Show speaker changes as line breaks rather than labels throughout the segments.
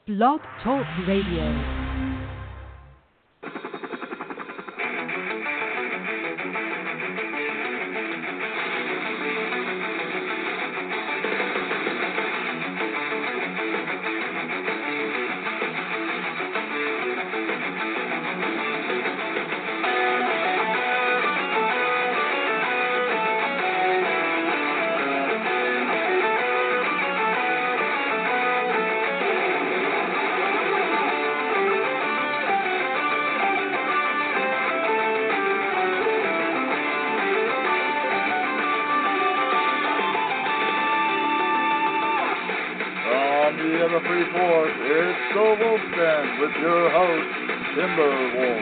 Blog Talk Radio.
It's the Wolf Den with your host, Timberwolf.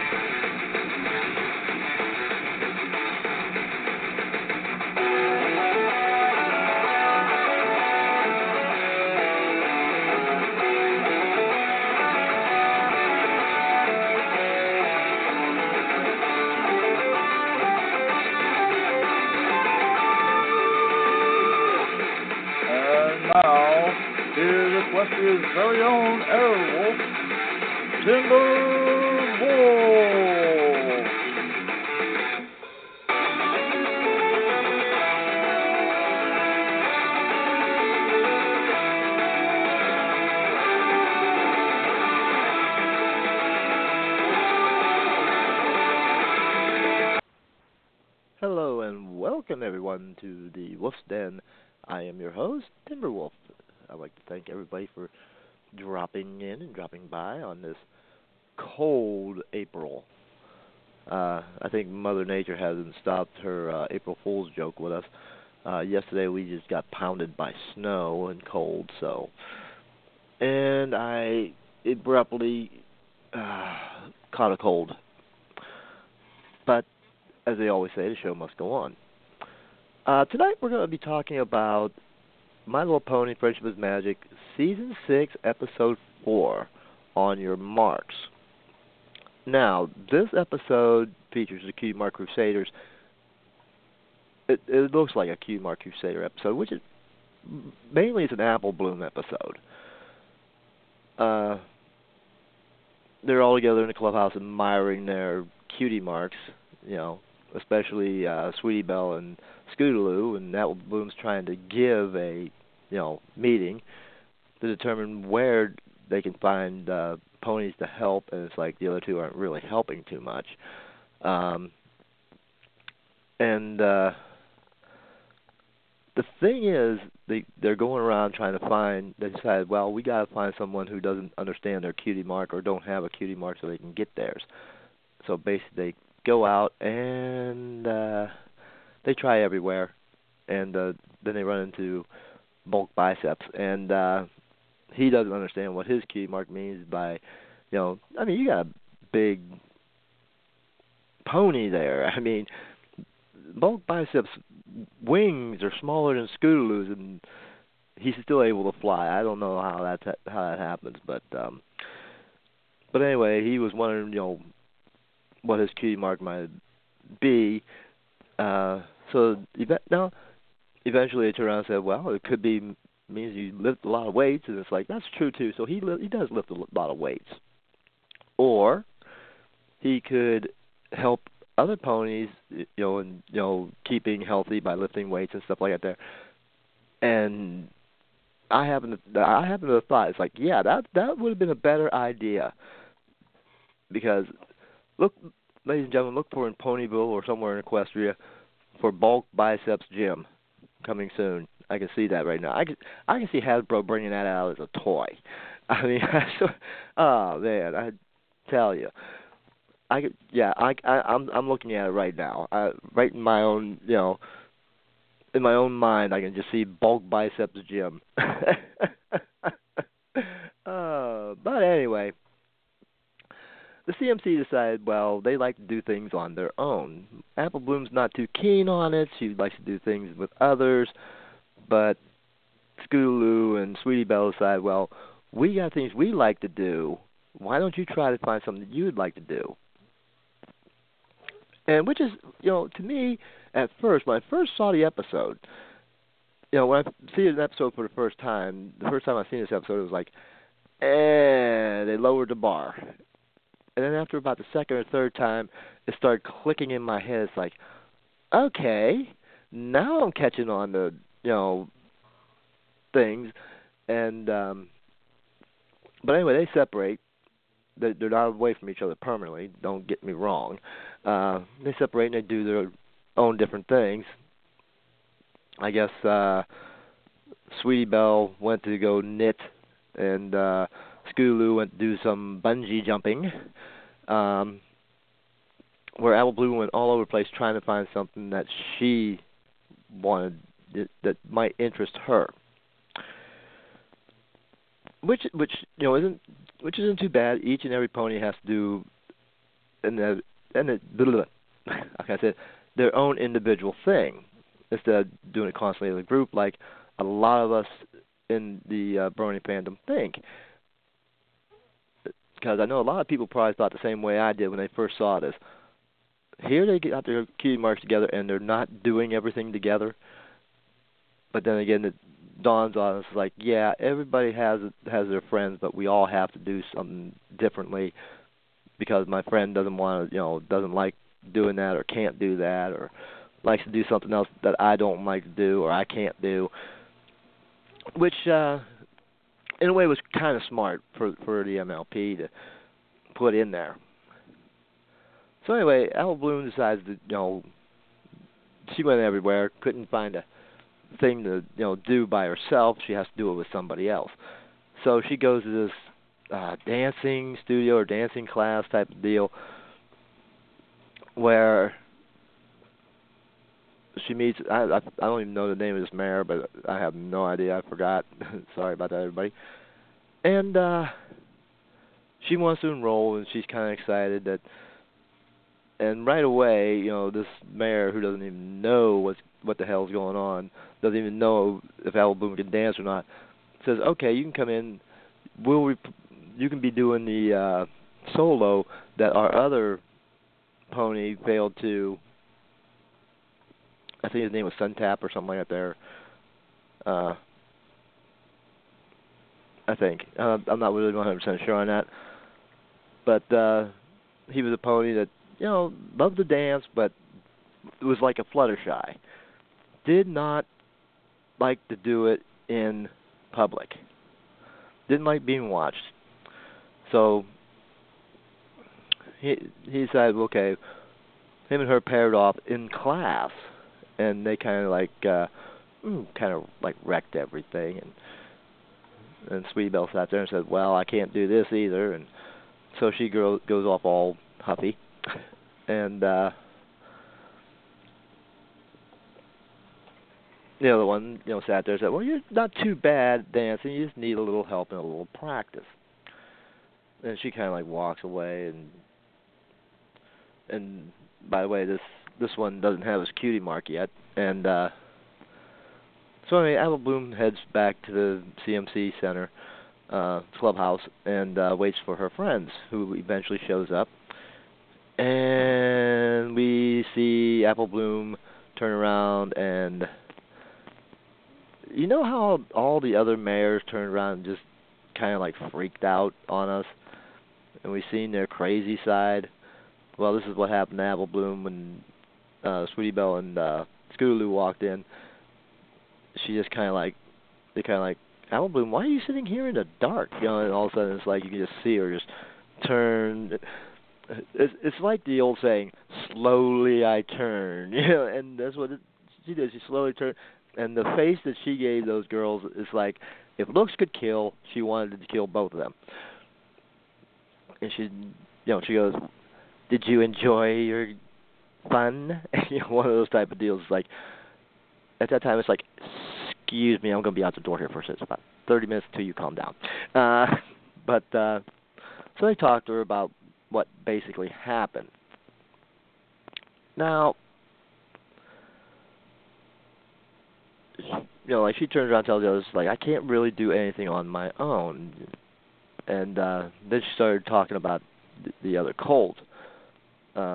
And now, here's Equestria's very own Airwolf, Timberwolf.
Hello and welcome everyone to the Wolf's Den. I am your host, Timberwolf. I'd like to thank everybody for dropping in and dropping by on this cold April. I think Mother Nature hasn't stopped her April Fool's joke with us. Yesterday we just got pounded by snow and cold, and I abruptly caught a cold. But as they always say, the show must go on. Tonight we're going to be talking about My Little Pony: Friendship is Magic, Season 6, Episode 4, On Your Marks. Now, this episode features the Cutie Mark Crusaders. It looks like a Cutie Mark Crusader episode, which is mainly it's an Apple Bloom episode. They're all together in the clubhouse admiring their Cutie Marks, especially Sweetie Belle and Scootaloo, and Apple Bloom's trying to give a meeting to determine where they can find ponies to help, and it's like the other two aren't really helping too much. The thing is, they're going around trying to find, they decided, well, we got to find someone who doesn't understand their Cutie Mark or don't have a Cutie Mark so they can get theirs. So basically they go out and they try everywhere, and then they run into Bulk Biceps, and he doesn't understand what his Cutie Mark means by, you got a big pony there. Bulk Biceps' wings are smaller than Scootaloo's, and he's still able to fly. I don't know how that happens, but anyway, he was wondering, what his Cutie Mark might be. So eventually they turned around and said, well, it could be means you lift a lot of weights, and it's like, that's true too. So he does lift a lot of weights. Or he could help other ponies, keeping healthy by lifting weights and stuff like that there. And I happen to have thought, it's like, yeah, that would have been a better idea. Because look, ladies and gentlemen, look for in Ponyville or somewhere in Equestria for Bulk Biceps Gym coming soon. I can see that right now. I can see Hasbro bringing that out as a toy. Oh man, I tell you, I'm looking at it right now. Right in my own, in my own mind, I can just see Bulk Biceps Gym. But anyway, the CMC decided, well, they like to do things on their own. Apple Bloom's not too keen on it. She likes to do things with others. But Scootaloo and Sweetie Belle decide, well, we got things we like to do. Why don't you try to find something that you'd like to do? And which is, to me, at first, when I first saw the episode, when I see an episode for the first time I seen this episode, it was like, and they lowered the bar. And then after about the second or third time, it started clicking in my head. It's like, okay, now I'm catching on to, things. And but anyway, they separate. They're not away from each other permanently. Don't get me wrong. They separate and they do their own different things. I guess Sweetie Belle went to go knit, and Scootaloo went to do some bungee jumping. Where Apple Bloom went all over the place trying to find something that she wanted that might interest her. Which isn't too bad. Each and every pony has to do like I said, their own individual thing instead of doing it constantly as a group, like a lot of us in the Brony fandom think. Because I know a lot of people probably thought the same way I did when they first saw this. Here they got their cutie marks together and they're not doing everything together. But then again, it dawns on us like, yeah, everybody has their friends, but we all have to do something differently because my friend doesn't like doing that or can't do that or likes to do something else that I don't like to do or I can't do, which in a way was kind of smart for the MLP to put in there. So anyway, Apple Bloom decides to, she went everywhere, couldn't find a thing to, do by herself. She has to do it with somebody else. So she goes to this dancing studio or dancing class type of deal where she meets, I don't even know the name of this mayor, but I have no idea. I forgot. Sorry about that, everybody. And she wants to enroll, and she's kind of excited that. And right away, this mayor who doesn't even know what the hell's going on, doesn't even know if Apple Bloom can dance or not, says, "Okay, you can come in. You can be doing the solo that our other pony failed to. I think his name was Suntap or something like that there. I think. I'm not really 100% sure on that. But he was a pony that, loved to dance, but it was like a Fluttershy. Did not like to do it in public. Didn't like being watched. So he decided, okay, him and her paired off in class, and they kind of wrecked everything. And Sweetie Belle sat there and said, "Well, I can't do this either." And so she goes off all huffy, and the other one, sat there and said, "Well, you're not too bad dancing. You just need a little help and a little practice." And she kind of walks away, and by the way, this one doesn't have his cutie mark yet, and so anyway, Apple Bloom heads back to the CMC Center clubhouse and waits for her friends, who eventually shows up, and we see Apple Bloom turn around and. You know how all the other mayors turned around and just kind of freaked out on us, and we seen their crazy side? Well, this is what happened to Apple Bloom when Sweetie Belle and Scootaloo walked in. She just Apple Bloom, why are you sitting here in the dark? And all of a sudden it's like you can just see her just turn. It's like the old saying, slowly I turn, and that's what she did. She slowly turned. And the face that she gave those girls is like, if looks could kill, she wanted to kill both of them. And she goes, "Did you enjoy your fun?" One of those type of deals. Like, at that time, it's like, "Excuse me, I'm going to be out the door here for about 30 minutes until you calm down." So they talked to her about what basically happened. Now, she turns around and tells the others, I can't really do anything on my own. And then she started talking about the other colt,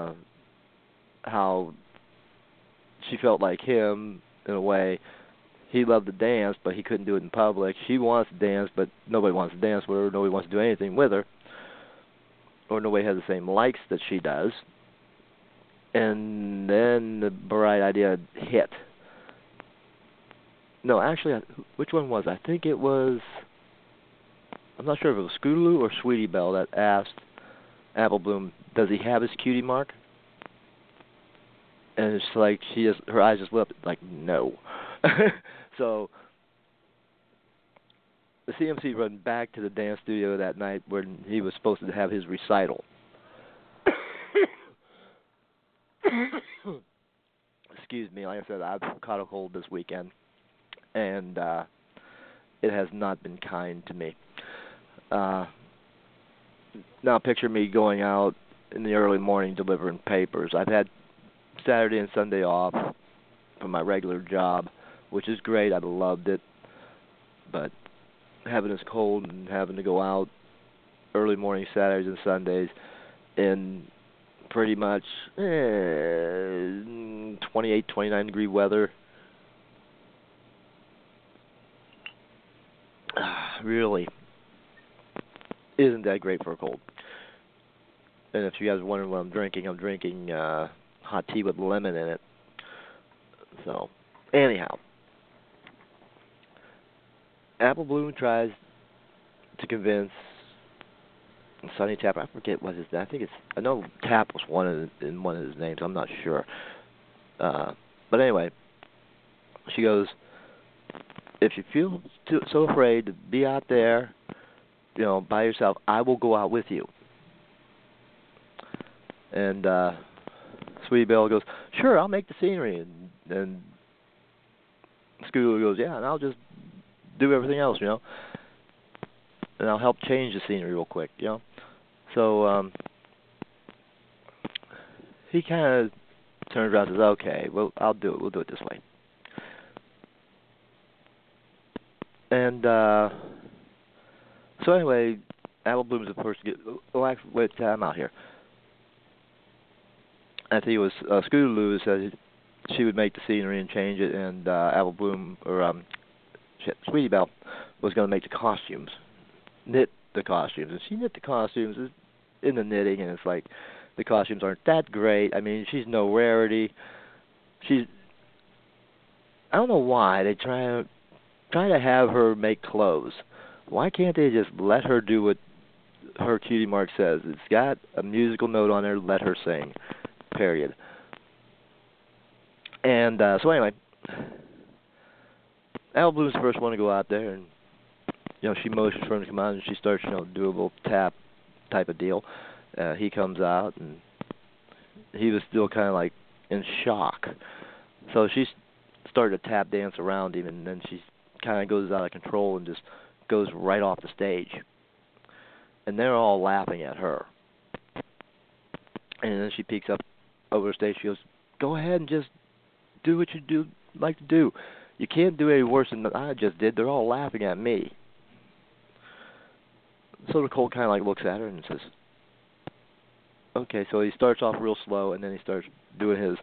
how she felt like him, in a way, he loved to dance, but he couldn't do it in public. She wants to dance, but nobody wants to dance with her. Nobody wants to do anything with her, or nobody has the same likes that she does. And then the bright idea hit. No, actually, which one was? I think it was. I'm not sure if it was Scootaloo or Sweetie Belle that asked Apple Bloom, "Does he have his cutie mark?" And it's like her eyes just lit up, like, no. So the CMC run back to the dance studio that night when he was supposed to have his recital. Excuse me, like I said, I've caught a cold this weekend, and it has not been kind to me. Now picture me going out in the early morning delivering papers. I've had Saturday and Sunday off from my regular job, which is great. I've loved it. But having this cold and having to go out early morning Saturdays and Sundays in pretty much 28, 29 degree weather really isn't that great for a cold. And if you guys are wondering what I'm drinking hot tea with lemon in it. So, anyhow, Apple Bloom tries to convince Sonny Tap. I forget what his name. I know Tap was one of his names. I'm not sure. But anyway, she goes, if you feel so afraid to be out there, by yourself, I will go out with you. And Sweetie Belle goes, sure, I'll make the scenery. And Scootaloo goes, yeah, and I'll just do everything else, and I'll help change the scenery real quick, So he kind of turns around and says, okay, well, I'll do it. We'll do it this way. And so anyway, Apple Bloom's the first to get. Oh, actually, wait, I'm out here. I think it was Scootaloo said she would make the scenery and change it, and Apple Bloom Sweetie Belle was going to make the costumes, knit the costumes, and she knit the costumes in the knitting, and it's like the costumes aren't that great. I mean, she's no rarity. I don't know why they try to have her make clothes. Why can't they just let her do what her cutie mark says? It's got a musical note on there. Let her sing. Period. And so anyway, Apple Bloom's the first one to go out there, and she motions for him to come out, and she starts do a little tap type of deal. He comes out, and he was still kind of like in shock. So she started to tap dance around him, and then she kind of goes out of control and just goes right off the stage. And they're all laughing at her. And then she peeks up over the stage. She goes, go ahead and just do what you like to do. You can't do any worse than I just did. They're all laughing at me. So the Colt kind of like looks at her and says, okay. So he starts off real slow, and then he starts doing his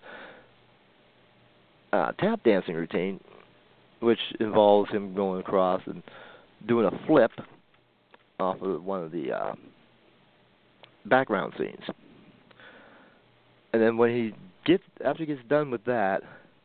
tap dancing routine, which involves him going across and doing a flip off of one of the background scenes. And then when after he gets done with that,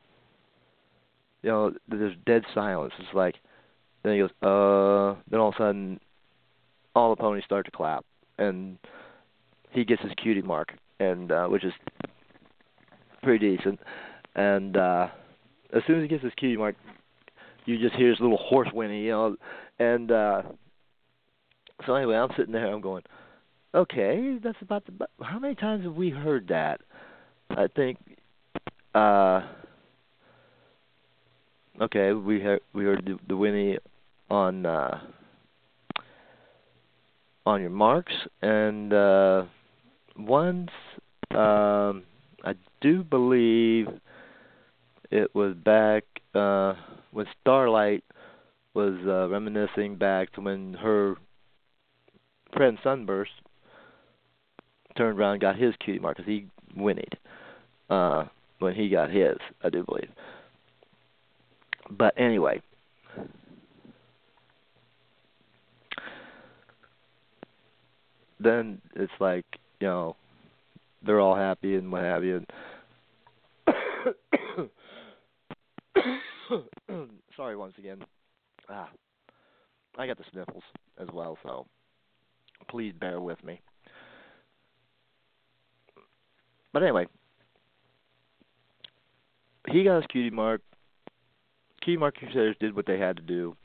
there's dead silence. It's like, then he goes, then all of a sudden, all the ponies start to clap, and he gets his cutie mark, and which is pretty decent. And as soon as he gets his cutie mark, you just hear his little horse whinny, and so anyway, I'm sitting there, I'm going, okay, that's about how many times have we heard that? I think, okay, we heard the whinny on your marks, and once, I do believe it was back when Starlight was reminiscing back to when her friend Sunburst turned around and got his cutie mark, because he whinnied when he got his, I do believe. But anyway, then it's like, they're all happy and what have you. Sorry once again. Ah, I got the sniffles as well, so please bear with me. But anyway, he got his cutie mark. Cutie mark Crusaders did what they had to do,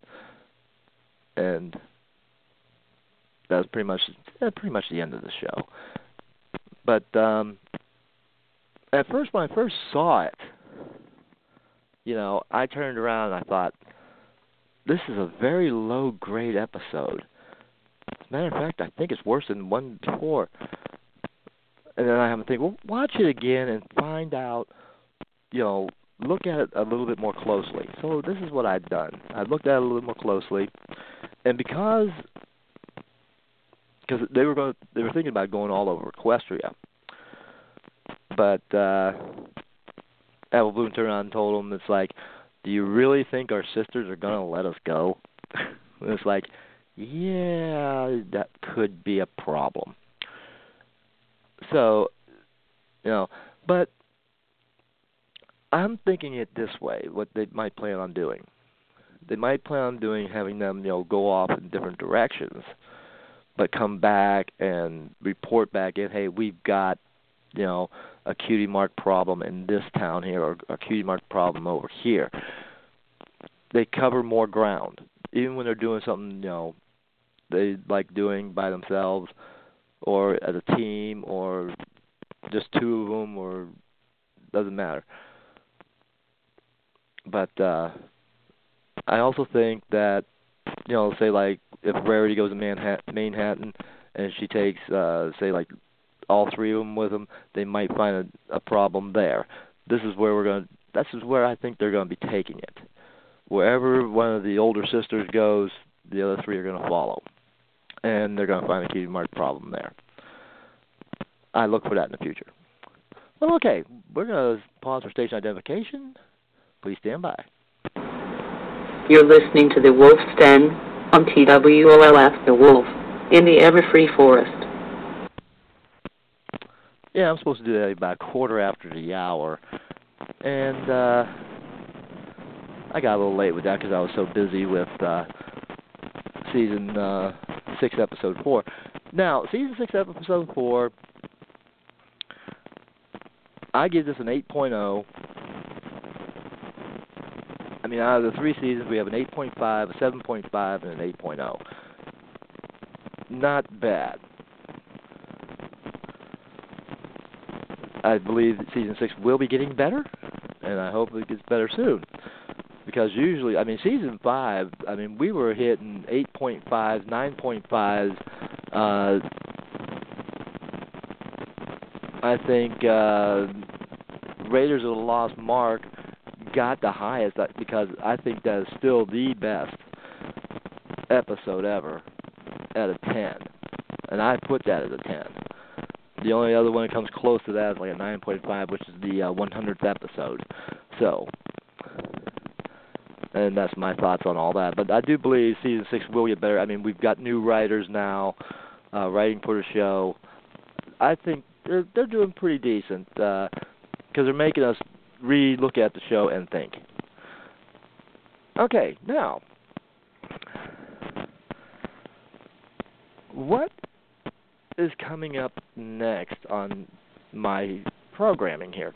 and that was pretty much the end of the show. But at first, when I first saw it, I turned around and I thought, this is a very low grade episode. As a matter of fact, I think it's worse than one before. And then I have to think, well, watch it again and find out, look at it a little bit more closely. So this is what I've done. I've looked at it a little bit more closely, and because they were thinking about going all over Equestria, but Apple Bloom turned around and told them, it's like, do you really think our sisters are going to let us go? And it's like, yeah, that could be a problem. So, but I'm thinking it this way, what they might plan on doing. They might plan on having them, go off in different directions, but come back and report back in, hey, we've got, a cutie mark problem in this town here, or a cutie mark problem over here. They cover more ground, even when they're doing something, they like doing by themselves, or as a team, or just two of them, or doesn't matter. But I also think that, say like if Rarity goes to Manhattan and she takes, say like all three of them with them, they might find a problem there. This is where I think they're going to be taking it. Wherever one of the older sisters goes, the other three are going to follow, and they're going to find a cutie mark problem there. I look for that in the future. Well, okay, we're going to pause for station identification. Please stand by.
You're listening to the Wolf's Den on TWOLF, The Wolf, in the Everfree Forest.
Yeah, I'm supposed to do that about a quarter after the hour, and I got a little late with that because I was so busy with Season 6, Episode 4. Now, Season 6, Episode 4, I give this an 8.0. I mean, out of the 3 seasons, we have an 8.5, a 7.5, and an 8.0. Not bad. I believe that Season 6 will be getting better, and I hope it gets better soon. Because usually, Season 5, we were hitting 8.5s, 9.5s. I think Raiders of the Lost Mark got the highest, because I think that is still the best episode ever at a 10. And I put that as a 10. The only other one that comes close to that is like a 9.5, which is the 100th episode. So, and that's my thoughts on all that. But I do believe Season 6 will get better. We've got new writers now writing for the show. I think they're doing pretty decent because they're making us re-look at the show and think. Okay, now, what is coming up next on my programming here?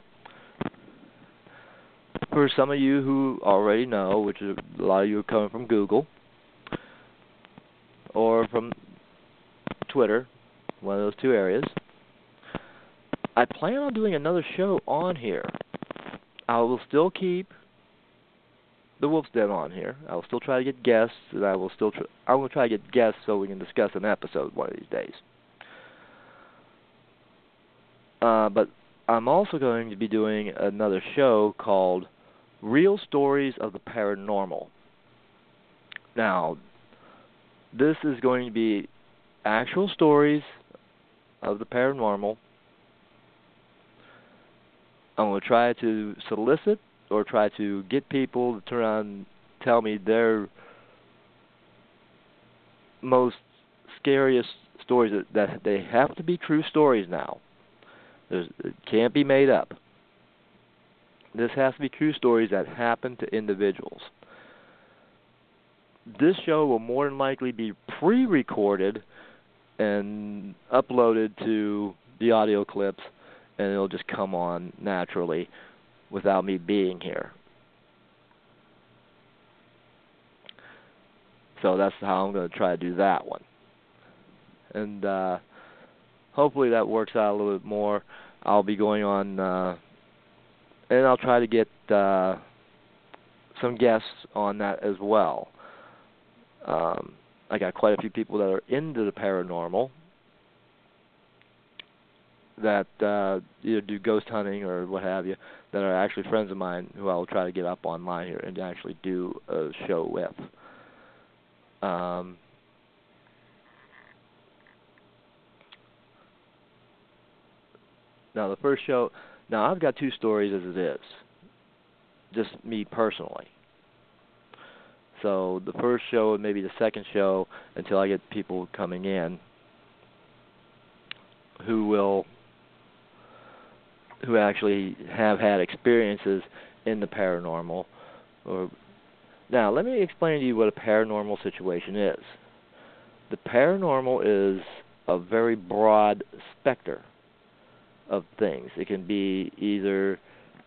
For some of you who already know, which is a lot of you are coming from Google or from Twitter, one of those two areas, I plan on doing another show on here. I will still keep the Wolf's Den on here. I will still try to get guests, and I will try to get guests so we can discuss an episode one of these days. But I'm also going to be doing another show called Real Stories of the Paranormal. Now, this is going to be actual stories of the paranormal. I'm going to try to solicit or try to get people to turn around and tell me their most scariest stories that they have to be true stories now. It can't be made up. This has to be true stories that happen to individuals. This show will more than likely be pre-recorded and uploaded to the audio clips, and it'll just come on naturally without me being here. So that's how I'm going to try to do that one. And hopefully that works out a little bit more. I'll be going on, and I'll try to get some guests on that as well. I got quite a few people that are into the paranormal that either do ghost hunting or what have you, that are actually friends of mine who I will try to get up online here and actually do a show with. Now the first show, now I've got 2 stories as it is, just me personally. So the first show and maybe the second show, until I get people coming in who actually have had experiences in the paranormal. Now, let me explain to you what a paranormal situation is. The paranormal is a very broad spectrum of things. It can be either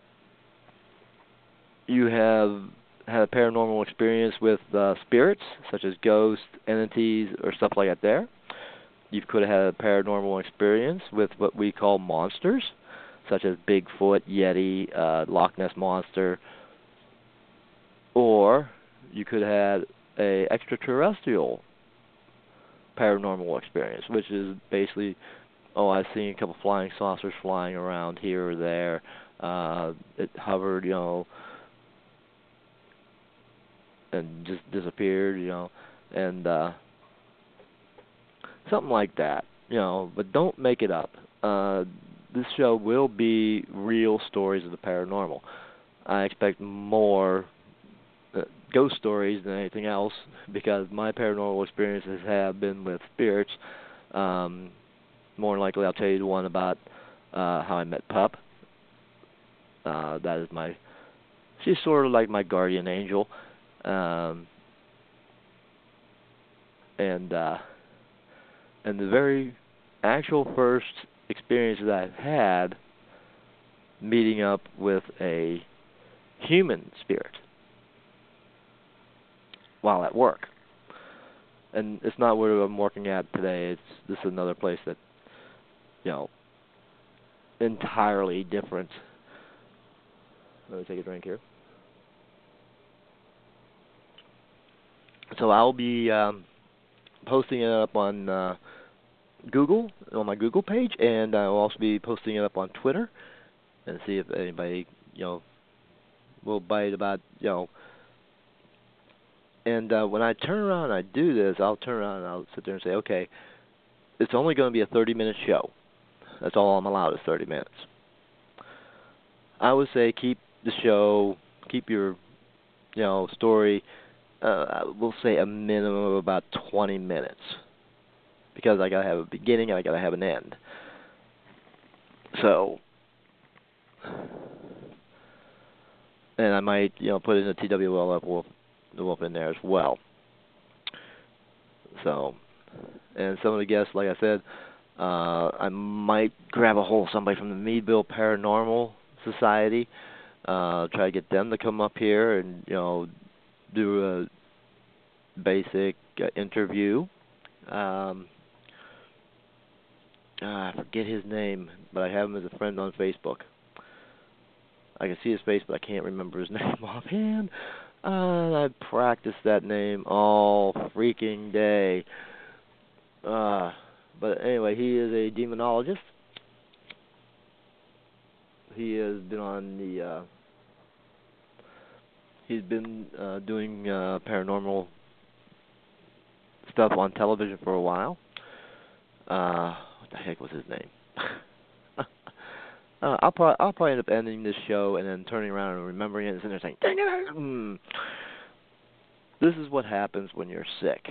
you have had a paranormal experience with spirits, such as ghosts, entities, or stuff like that there. You could have had a paranormal experience with what we call monsters, such as Bigfoot, Yeti, Loch Ness Monster. Or you could have had a extraterrestrial paranormal experience, which is basically, I've seen a couple flying saucers flying around here or there. It hovered, and just disappeared, and something like that, but don't make it up. This show will be real stories of the paranormal. I expect more ghost stories than anything else, because my paranormal experiences have been with spirits. More than likely, I'll tell you the one about how I met Pup. That is she's sort of like my guardian angel. And the very actual first experience that I've had meeting up with a human spirit while at work. And it's not where I'm working at today. This is another place that, entirely different. Let me take a drink here. So I'll be posting it up on Google, on my Google page, and I'll also be posting it up on Twitter, and see if anybody, will bite about, And when I turn around and I do this, I'll turn around and I'll sit there and say, okay, it's only going to be a 30-minute show. That's all I'm allowed is 30 minutes. I would say keep your, story, we'll say a minimum of about 20 minutes. Because I got to have a beginning and I got to have an end. So, and I might, put in a TWLF Wolf in there as well. So, and some of the guests, like I said, I might grab a hold of somebody from the Meadville Paranormal Society, try to get them to come up here and, do a basic interview. I forget his name, but I have him as a friend on Facebook. I can see his face, but I can't remember his name offhand. I practiced that name all freaking day. But anyway, he is a demonologist. He has been on the... he's been doing paranormal stuff on television for a while. What the heck was his name? I'll probably end up ending this show and then turning around and remembering it and sitting there saying, "Dang it!" This is what happens when you're sick.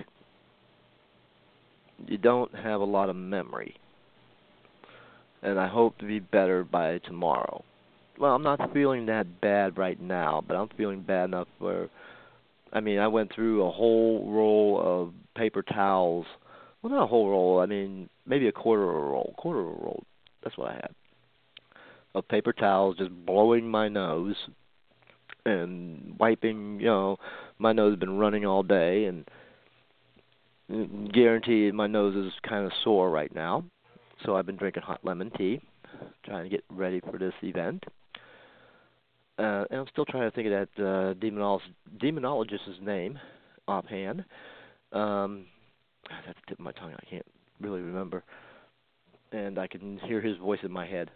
You don't have a lot of memory, and I hope to be better by tomorrow. Well, I'm not feeling that bad right now, but I'm feeling bad enough where, I mean, I went through a whole roll of paper towels. Well, not a whole roll. I mean, maybe a quarter of a roll. Quarter of a roll. That's what I had. Of paper towels, just blowing my nose and wiping. My nose has been running all day, and guaranteed my nose is kind of sore right now. So I've been drinking hot lemon tea, trying to get ready for this event. And I'm still trying to think of that demonologist's name offhand. That's the tip of my tongue. I can't really remember. And I can hear his voice in my head.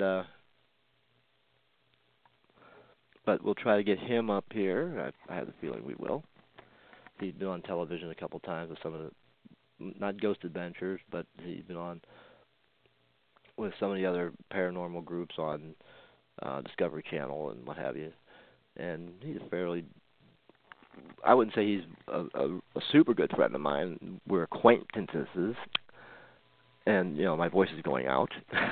But we'll try to get him up here. I have the feeling we will. He's been on television a couple times with some of the, not Ghost Adventures, but he's been on with some of the other paranormal groups on Discovery Channel and what have you. And he's I wouldn't say he's a super good friend of mine. We're acquaintances. And, my voice is going out.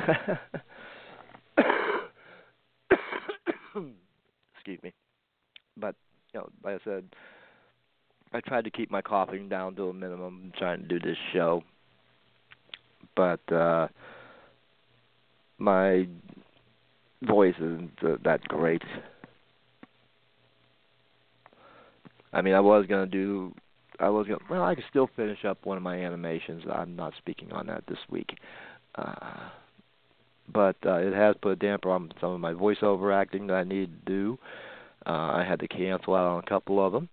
Excuse me. But, like I said, I tried to keep my coughing down to a minimum trying to do this show. But my voice isn't that great. I mean, I could still finish up one of my animations. I'm not speaking on that this week. But it has put a damper on some of my voiceover acting that I needed to do. I had to cancel out on a couple of them.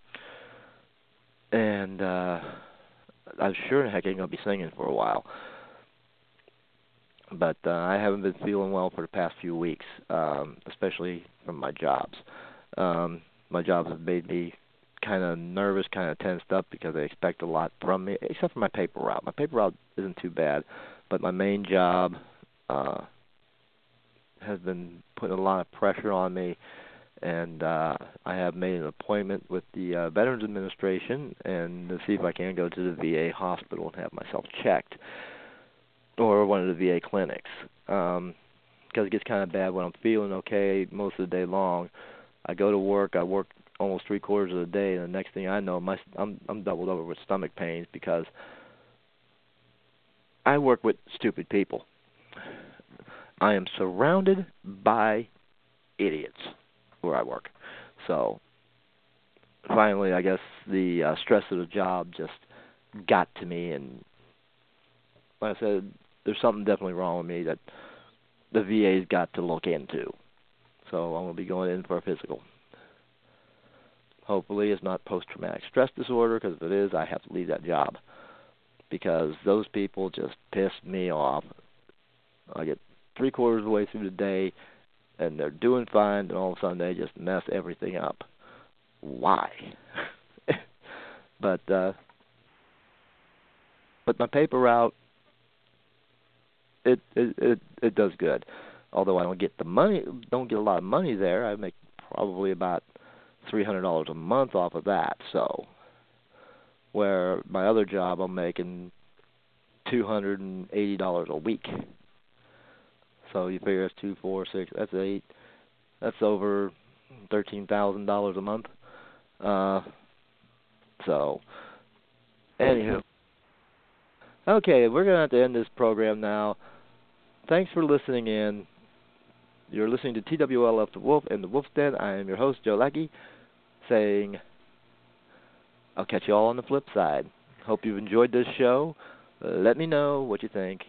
And I'm sure heck ain't going to be singing for a while. But I haven't been feeling well for the past few weeks, especially from my jobs. My jobs have made me kind of nervous, kind of tensed up because they expect a lot from me, except for my paper route. My paper route isn't too bad, but my main job has been putting a lot of pressure on me, and I have made an appointment with the Veterans Administration and to see if I can go to the VA hospital and have myself checked, or one of the VA clinics, because it gets kind of bad when I'm feeling okay most of the day long. I go to work, I work almost 3/4 of the day, and the next thing I know, I'm doubled over with stomach pains because I work with stupid people. I am surrounded by idiots where I work. So finally, I guess the stress of the job just got to me, and like I said, there's something definitely wrong with me that the VA's got to look into. So I'm going to be going in for a physical. Hopefully it's not post-traumatic stress disorder, because if it is, I have to leave that job. Because those people just piss me off. I get 3/4 of the way through the day, and they're doing fine, and all of a sudden they just mess everything up. Why? But my paper route, it does good. Although I don't get a lot of money there. I make probably about $300 a month off of that. So, where my other job I'm making $280 a week. So you figure that's 2, 4, 6. That's 8. That's over $13,000 a month. So, anywho. Okay, we're going to have to end this program now. Thanks for listening in. You're listening to TWLF The Wolf and The Wolf's Den. I am your host, Joe Lackey, saying I'll catch you all on the flip side. Hope you've enjoyed this show. Let me know what you think.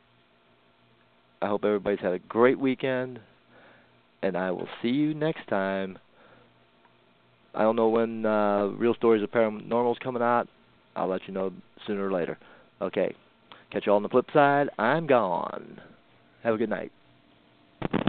I hope everybody's had a great weekend, and I will see you next time. I don't know when Real Stories of Paranormal is coming out. I'll let you know sooner or later. Okay. Catch you all on the flip side. I'm gone. Have a good night.